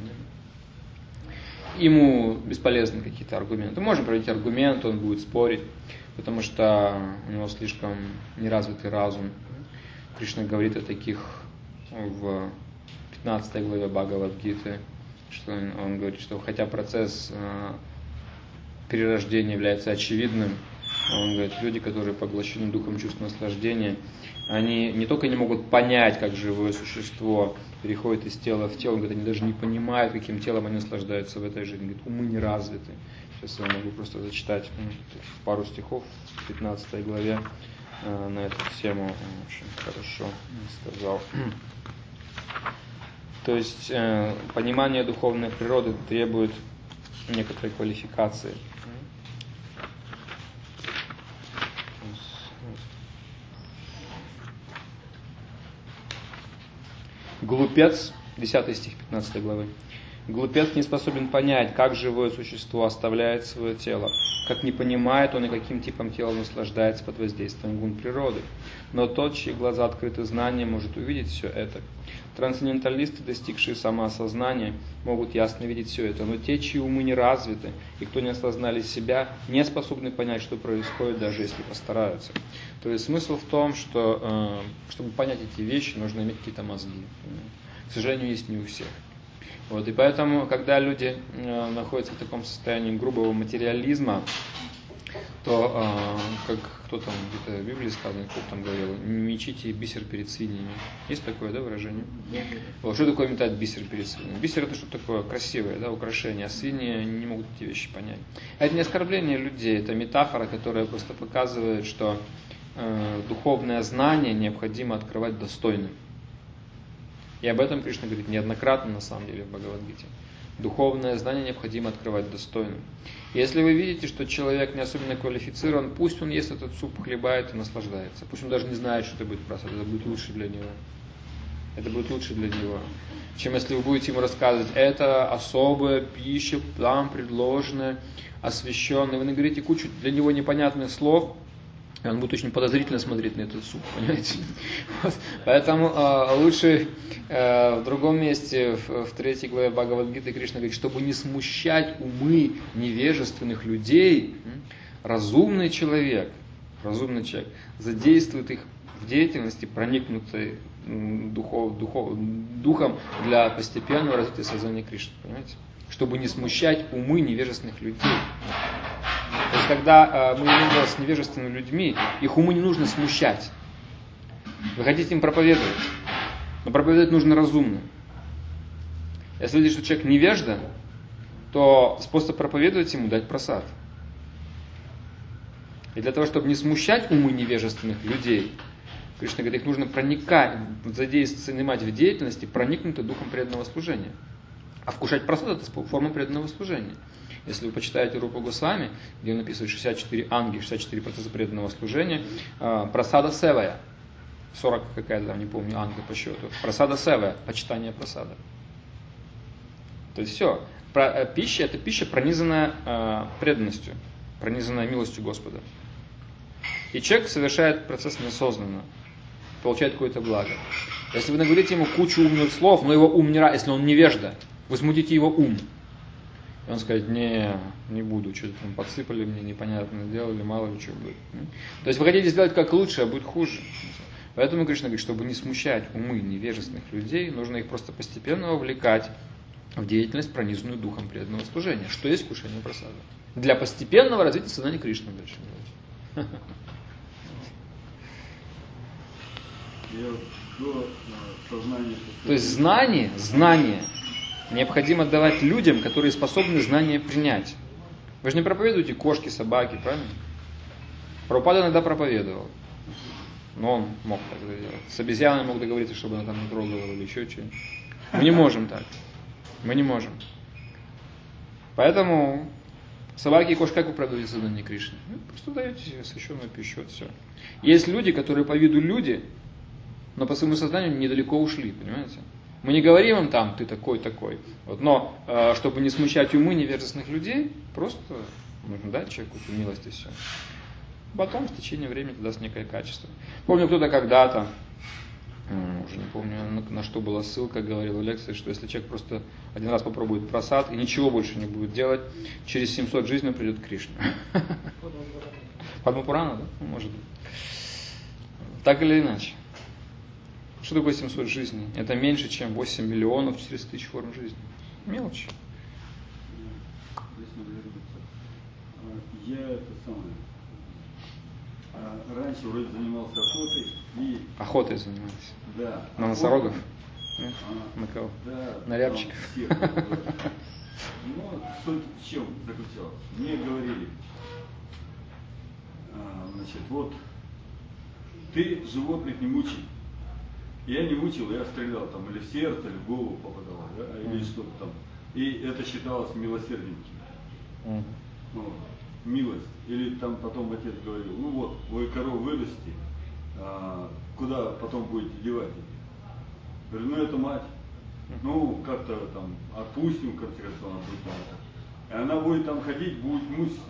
[SPEAKER 1] Ему бесполезны какие-то аргументы. Можно проводить аргумент, он будет спорить, потому что у него слишком неразвитый разум. Кришна говорит о таких в 15 главе Бхагавад-гиты, что он говорит, что хотя процесс перерождения является очевидным, он говорит, люди, которые поглощены духом чувства наслаждения, они не только не могут понять, как живое существо переходит из тела в тело, он говорит, они даже не понимают, каким телом они наслаждаются в этой жизни. Говорит, умы не развиты. Сейчас я могу просто зачитать пару стихов в 15 главе на эту тему. Очень хорошо сказал. То есть понимание духовной природы требует некоторой квалификации. Глупец, 10 стих 15 главы. Глупец не способен понять, как живое существо оставляет свое тело, как не понимает он и каким типом тела наслаждается под воздействием гун природы. Но тот, чьи глаза открыты знанием, может увидеть все это. Трансценденталисты, достигшие самоосознания, могут ясно видеть все это, но те, чьи умы не развиты и кто не осознали себя, не способны понять, что происходит, даже если постараются. То есть смысл в том, что чтобы понять эти вещи, нужно иметь какие-то мозги. К сожалению, есть не у всех. Вот, и поэтому, когда люди находятся в таком состоянии грубого материализма, то, как кто там где-то в Библии сказано, кто там говорил, не мечите бисер перед свиньями. Есть такое, да, выражение? Вот, что такое метать бисер перед свиньями? Бисер — это что-то такое красивое, да, украшение, а свиньи не могут эти вещи понять. Это не оскорбление людей, это метафора, которая просто показывает, что духовное знание необходимо открывать достойным. И об этом Кришна говорит неоднократно, на самом деле, в Бхагавад-гите. Духовное знание необходимо открывать достойным. Если вы видите, что человек не особенно квалифицирован, пусть он ест этот суп, хлебает и наслаждается. Пусть он даже не знает, что это будет просад, это будет лучше для него. Это будет лучше для него, чем если вы будете ему рассказывать, это особая пища, там предложенная, освященная. Вы наговорите кучу для него непонятных слов, и он будет очень подозрительно смотреть на этот суп, понимаете? Вот. Поэтому лучше в другом месте, в 3 главе Бхагавад-гиты, Кришна говорит, чтобы не смущать умы невежественных людей, разумный человек задействует их в деятельности, проникнутой духом для постепенного развития сознания Кришны, понимаете? Чтобы не смущать умы невежественных людей. То есть, когда мы имеем дело с невежественными людьми, их умы не нужно смущать. Вы хотите им проповедовать, но проповедовать нужно разумно. Если видите, что человек невежда, то способ проповедовать ему дать просад. И для того, чтобы не смущать умы невежественных людей, Кришна говорит, их нужно проникать, задействовать, занимать в деятельности, проникнутой духом преданного служения. А вкушать просад — это форма преданного служения. Если вы почитаете Рупу Госвами, где он написывает 64 анги, 64 процесса преданного служения, прасада севая, 40 какая-то там, не помню, анга по счету, прасада севая, почитание прасада. То есть все. Пища — это пища, пронизанная преданностью, пронизанная милостью Господа. И человек совершает процесс неосознанно, получает какое-то благо. Если вы наговорите ему кучу умных слов, но его ум не раз, если он невежда, вы смутите его ум. И он скажет, не буду, что-то там подсыпали мне, непонятно сделали, мало ли что будет. То есть вы хотите сделать как лучше, а будет хуже. Поэтому Кришна говорит, чтобы не смущать умы невежественных людей, нужно их просто постепенно вовлекать в деятельность, пронизанную духом преданного служения, что есть вкушение прасада. Для постепенного развития сознания Кришны дальше говорить. То есть знание необходимо давать людям, которые способны знания принять. Вы же не проповедуете кошки, собаки, правильно? Прабхупада иногда проповедовал, но он мог так делать. С обезьяной мог договориться, чтобы она там не трогала или еще что-нибудь. Мы не можем так. Мы не можем. Поэтому собаки и кошки, как вы проповедуете сознание Кришны? Вы просто даете освященную пищу, все. Есть люди, которые по виду люди, но по своему сознанию недалеко ушли, понимаете? Мы не говорим им там, ты такой. Вот, но, чтобы не смущать умы невежественных людей, просто нужно дать человеку эту милость и все. Потом в течение времени это даст некое качество. Помню, кто-то когда-то, уже не помню, на что была ссылка, говорил в лекции, что если человек просто один раз попробует прасад и ничего больше не будет делать, через 700 жизней он придет к Кришне. Падма Пурана, да? Может быть. Так или иначе. Что такое 700 жизней? Это меньше, чем 8 миллионов 400 тысяч форм жизни. Мелочь.
[SPEAKER 2] Я это самое. Раньше вроде занимался охотой и.
[SPEAKER 1] Охотой занимался.
[SPEAKER 2] Да.
[SPEAKER 1] На носорогов? Нет? На кого?
[SPEAKER 2] Да.
[SPEAKER 1] На рябчиков?
[SPEAKER 2] Ну, суть в чем заключалась? Мне говорили, значит, вот ты животных не мучи. Я не мучил, я стрелял там или в сердце, или в голову попадал, да, или что-то там. И это считалось милосердием. Вот. Милость. Или там потом отец говорил, ну вот, вы корову вырасти, куда потом будете девать их? Говорю, ну это мать. Ну, как-то там отпустим, в конце концов, она будет там. И она будет там ходить, будет мучиться.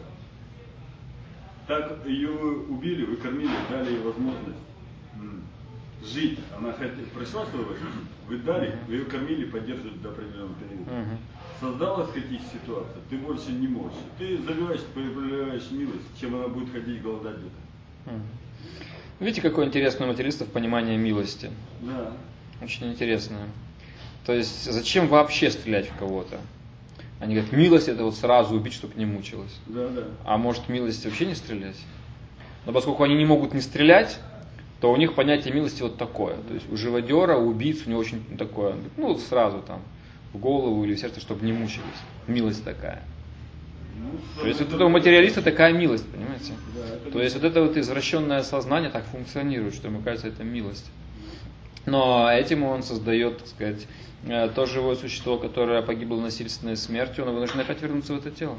[SPEAKER 2] Так ее убили, вы кормили, дали ей возможность жить. Она пришла свою жизнь, вы дали, вы ее кормили, поддерживали до определенного периода. Создалась каких ситуаций, ты больше не можешь. Ты заливаешь, проявляешь милость, чем она будет ходить голодать где-то.
[SPEAKER 1] Видите, какое интересное у материалистов понимание милости?
[SPEAKER 2] Да.
[SPEAKER 1] Очень интересное. То есть, зачем вообще стрелять в кого-то? Они говорят, милость это вот сразу убить, чтобы не мучилась.
[SPEAKER 2] Да, да.
[SPEAKER 1] А может милость вообще не стрелять? Но поскольку они не могут не стрелять, то у них понятие милости вот такое. То есть у живодера, у убийц у него очень такое, ну сразу там, в голову или в сердце, чтобы не мучились. Милость такая. То есть вот этого материалиста такая милость, понимаете? Да, то есть вот это вот извращенное сознание так функционирует, что ему кажется это милость. Но этим он создает, так сказать, то живое существо, которое погибло насильственной смертью, оно вынуждено опять вернуться в это тело.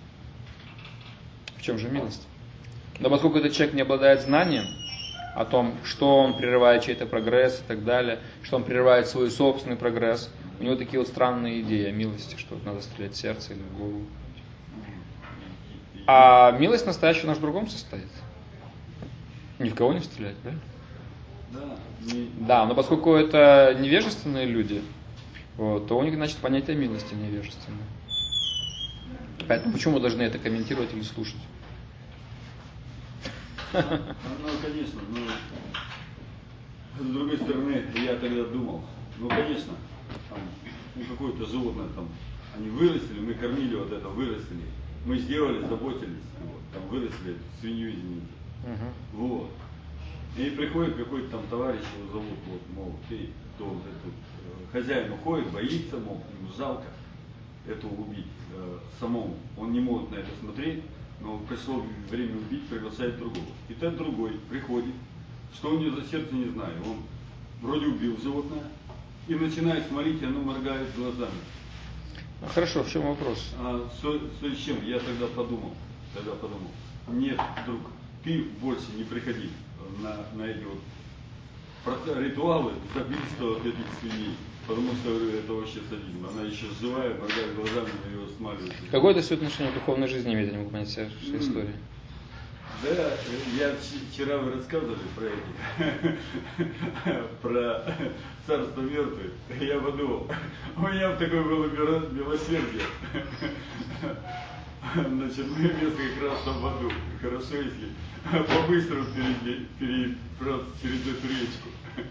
[SPEAKER 1] В чем же милость? Но поскольку этот человек не обладает знанием о том, что он прерывает чей-то прогресс и так далее, что он прерывает свой собственный прогресс, у него такие вот странные идеи о милости, что надо стрелять в сердце или в голову. А милость настоящая у нас в другом состоит. Ни в кого не стрелять, да? Да, но поскольку это невежественные люди, вот, то у них, значит, понятие милости невежественное. Поэтому почему мы должны это комментировать или слушать?
[SPEAKER 2] Ну, конечно, но с другой стороны, я тогда думал, ну, конечно, там, какое-то животное там, они вырастили, мы кормили вот это, вырастили, мы сделали, заботились, вот, там вырастили эту свинью, извините. Вот. И приходит какой-то там товарищ, его зовут, вот, мол, ты, кто вот этот хозяин уходит, боится, мол, ему жалко этого убить самому. Он не может на это смотреть, но пришло время убить, приглашает другого. И тот другой приходит, что у него за сердце, не знаю, он вроде убил животное и начинает смотреть, и оно моргает глазами.
[SPEAKER 1] Хорошо, в чем вопрос?
[SPEAKER 2] С чем? Я тогда подумал, нет, друг, ты больше не приходи на эти вот ритуалы убийства этих свиней, потому что это вообще садизм. Она еще живая, моргает глазами, на него смаливается.
[SPEAKER 1] Какое это все отношение к духовной жизни имеет, я не могу понять вся история?
[SPEAKER 2] Да, я вчера вы рассказывали про эти, про царство мертвых. Я подумал, у меня такое было милосердие. Значит, мы место как раз там в аду. Хорошо, если по-быстрому перебраться через эту речку.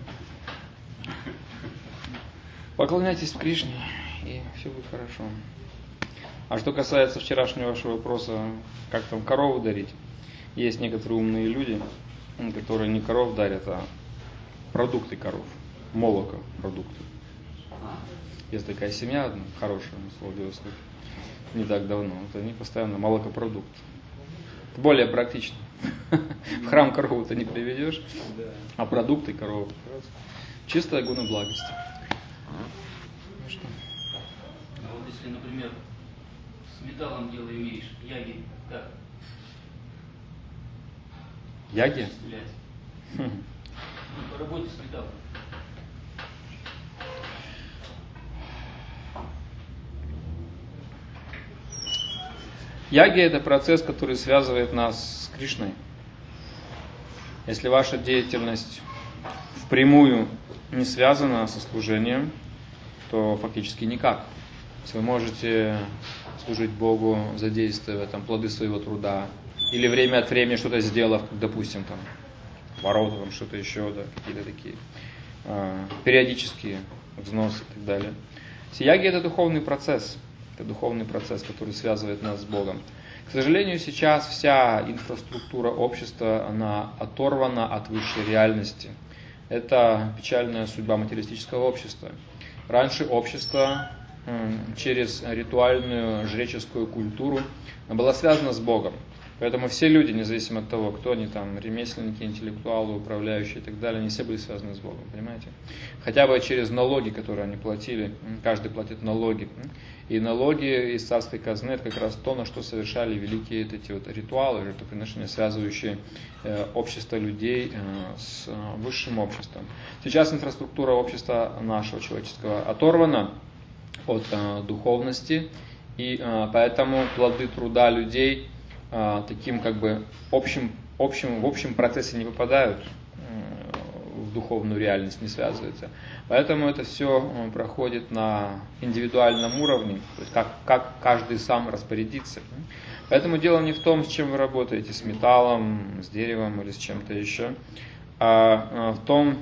[SPEAKER 1] Поклоняйтесь Кришне, и все будет хорошо. А что касается вчерашнего вашего вопроса, как там корову дарить, есть некоторые умные люди, которые не коров дарят, а продукты коров, молоко продукты. Есть такая семья одна, хорошая, слово дело сказать, не так давно, вот они постоянно молокопродукт. Более практично. В храм корову-то не приведешь, а продукты коровы. Чистая гуна благости.
[SPEAKER 3] А вот если, например, с металлом дело имеешь, яги, как?
[SPEAKER 1] Яги?
[SPEAKER 3] Стрелять. Ну, по работе с металлом.
[SPEAKER 1] Яги – это процесс, который связывает нас с Кришной. Если ваша деятельность впрямую не связана со служением, то фактически никак. Если вы можете служить Богу, задействуя там плоды своего труда, или время от времени что-то сделав, допустим, там, ворота, там, что-то еще, да, какие-то такие периодические взносы и так далее. Яги — это духовный процесс. Это духовный процесс, который связывает нас с Богом. К сожалению, сейчас вся инфраструктура общества, она оторвана от высшей реальности. Это печальная судьба материалистического общества. Раньше общество через ритуальную жреческую культуру было связано с Богом. Поэтому все люди, независимо от того, кто они там, ремесленники, интеллектуалы, управляющие и так далее, они все были связаны с Богом, понимаете? Хотя бы через налоги, которые они платили, каждый платит налоги. И налоги из царской казны — это как раз то, на что совершали великие эти вот ритуалы, жертвоприношения, связывающие общество людей с высшим обществом. Сейчас инфраструктура общества нашего человеческого оторвана от духовности, и поэтому плоды труда людей таким как бы в общем процессе не попадают в духовную реальность, не связываются. Поэтому это все проходит на индивидуальном уровне, то есть как каждый сам распорядится. Поэтому дело не в том, с чем вы работаете, с металлом, с деревом или с чем-то еще, а в том,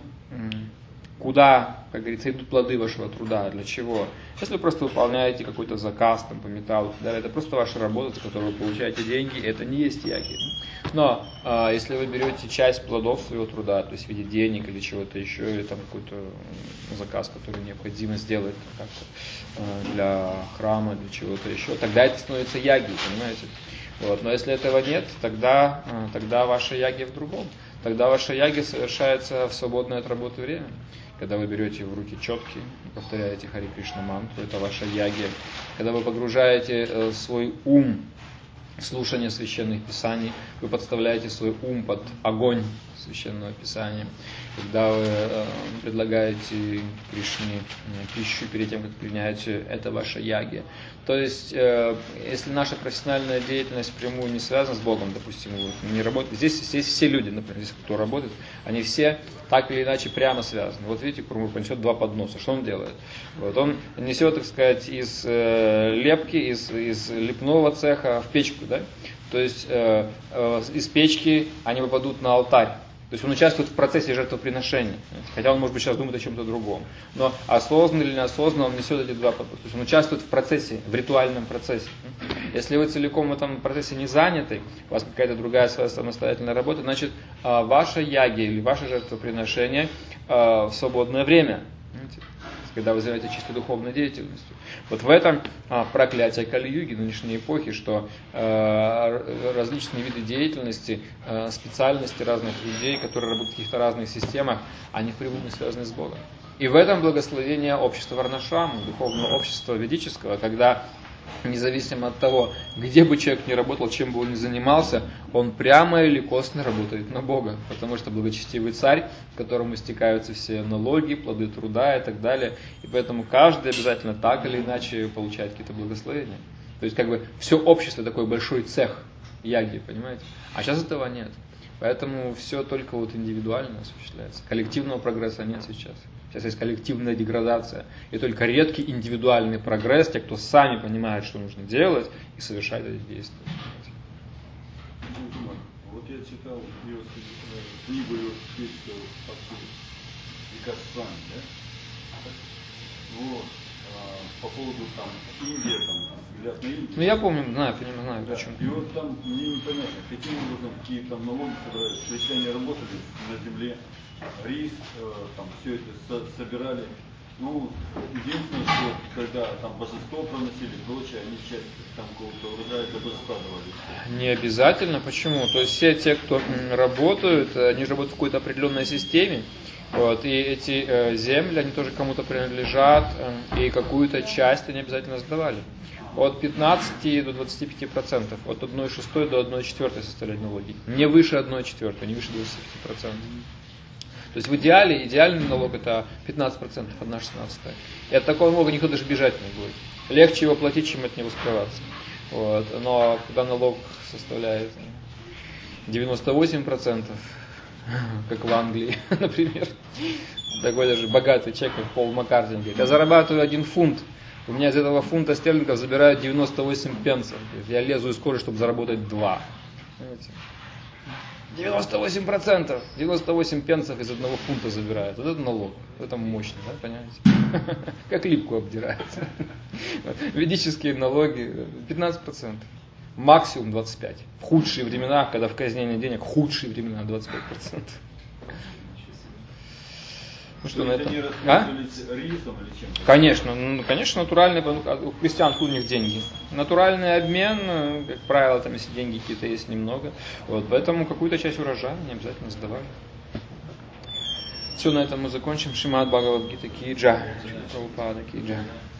[SPEAKER 1] куда, как говорится, идут плоды вашего труда, для чего. Если вы просто выполняете какой-то заказ там, по металлу и так далее, это просто ваша работа, за которую вы получаете деньги, это не есть яги. Но если вы берете часть плодов своего труда, то есть в виде денег или чего-то еще, или там какой-то заказ, который необходимо сделать как-то для храма, для чего-то еще, тогда это становится яги, понимаете? Вот. Но если этого нет, тогда ваша яги в другом. Тогда ваша яги совершается в свободное от работы время. Когда вы берете в руки четки и повторяете Хари Кришна мантру, это ваша яги. Когда вы погружаете свой ум в слушание священных писаний, вы подставляете свой ум под огонь священного писания. Когда вы предлагаете Кришне пищу перед тем, как принятие, это ваша яги. То есть, если наша профессиональная деятельность впрямую не связана с Богом, допустим, не работает, здесь все люди, например, здесь кто работает, они все так или иначе прямо связаны. Вот видите, Курмур несет 2 подноса. Что он делает? Вот он несет, так сказать, из лепки, из лепного цеха в печку, да? То есть из печки они попадут на алтарь. То есть он участвует в процессе жертвоприношения. Хотя он, может быть, сейчас думает о чем-то другом. Но осознанно или неосознанно он несет эти 2 подноса. То есть он участвует в процессе, в ритуальном процессе. Если вы целиком в этом процессе не заняты, у вас какая-то другая своя самостоятельная работа, значит, ваша яги или ваше жертвоприношение в свободное время. Когда вы занимаетесь чисто духовной деятельностью. Вот в этом проклятие Кали-юги, нынешней эпохи, что различные виды деятельности, специальности разных людей, которые работают в каких-то разных системах, они впрямую не связаны с Богом. И в этом благословение общества Варнашрама, духовного общества ведического, когда независимо от того, где бы человек ни работал, чем бы он ни занимался, он прямо или косвенно работает на Бога, потому что благочестивый царь, к которому стекаются все налоги, плоды труда и так далее, и поэтому каждый обязательно так или иначе получает какие-то благословения. То есть как бы все общество такой большой цех яги, понимаете? А сейчас этого нет. Поэтому все только вот индивидуально осуществляется. Коллективного прогресса нет сейчас. Сейчас есть коллективная деградация. И только редкий индивидуальный прогресс, те, кто сами понимают, что нужно делать, и совершают эти действия.
[SPEAKER 2] Вот я читал книгу Викасвами, да? Вот. По поводу там Индии, взгляд на Индию.
[SPEAKER 1] Ну я помню, знаю, понимаю,
[SPEAKER 2] да.
[SPEAKER 1] почему.
[SPEAKER 2] И вот там мне непонятно, каким образом, какие там налоги собирают. То есть они работали на земле, рис, там все это собирали. Ну, единственное, что когда там божество проносили и прочее, они часть там какого-то урожая для божества давали.
[SPEAKER 1] Не обязательно, почему? То есть все те, кто работают, они же работают в какой-то определенной системе. Вот, и эти земли, они тоже кому-то принадлежат, и какую-то часть они обязательно сдавали. От 15 до 25%, от 1,6 до 1,4 составляют налоги. Не выше 1,4, не выше 25%. То есть в идеале, идеальный налог это 15%, 1/16. И от такого налога никто даже бежать не будет. Легче его платить, чем от него скрываться. Вот. Но когда налог составляет 98%, как в Англии, например, такой даже богатый человек, как Пол Маккартни, говорит, я зарабатываю 1 фунт, у меня из этого фунта стерлингов забирают 98 пенсов. Я лезу из кожи, чтобы заработать 2. Понимаете? 98%, 98 пенсов из 1 фунта забирают. Вот это налог. Это мощно, да, понимаете? Как липку обдирают. Ведические налоги 15%. Максимум 25%. В худшие времена, когда в казнении денег, худшие времена 25%. Ну что на это?
[SPEAKER 2] Они расплачивались рисом или чем-то?
[SPEAKER 1] Конечно, конечно, натуральный, у христиан у них деньги. Натуральный обмен, как правило, там если деньги какие-то есть немного. Вот, поэтому какую-то часть урожая не обязательно сдавали. Все, на этом мы закончим. Шримад Бхагавад Гита Ки Джай. Прабхупада Ки Джай.